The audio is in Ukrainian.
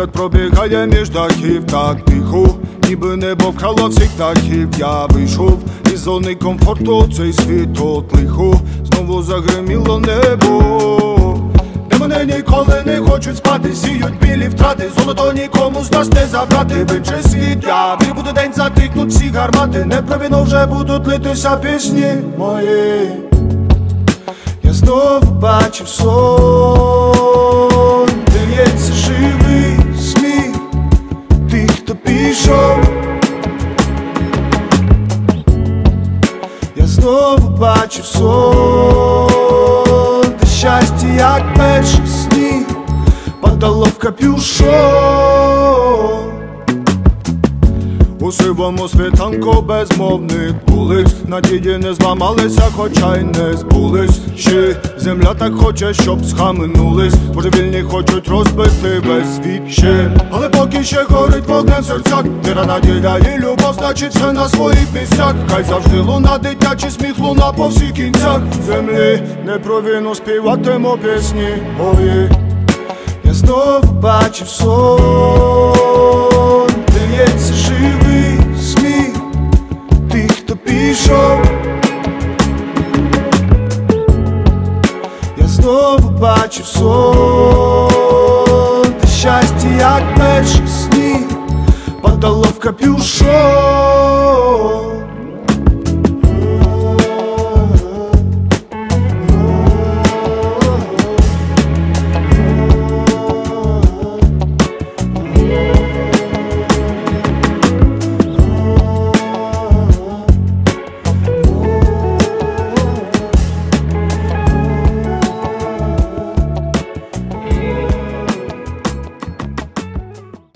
Погляд пробігає між дахів, так тихо, ніби небо вкрало всіх птахів. Я вийшов із зони комфорту, цей світ от лихо, знову загриміло небо. Демони ніколи не хочуть спати, сіють білі втрати, золото нікому з нас не забрати. В інший світ я буде день, затихнуть всі гармати, не про війну вже будуть литися пісні мої. Я знову бачив сон, дається живий сміх тих, хто пішов. Я знову бачив сон, та щастя, як перший сніг, падало в капюшон. У сивому світанку безмовних вулиць надії не зламалися, хоча й не збулись. Ще земля так хоче, щоб схаменулись, божевільні хочуть розбити весь світ ще. Але поки ще горить вогнем в серцях, віра, надія і любов, значить все на своїх місцях. Хай завжди луна, дитячий сміх, луна по всіх кінцях землі. Не про війну співатиму пісні мої. Я знову бачив сон, дається живий сміх тих, хто пішов. Я знову бачив сон, та щастя, як перший сніг, падало в капюшон.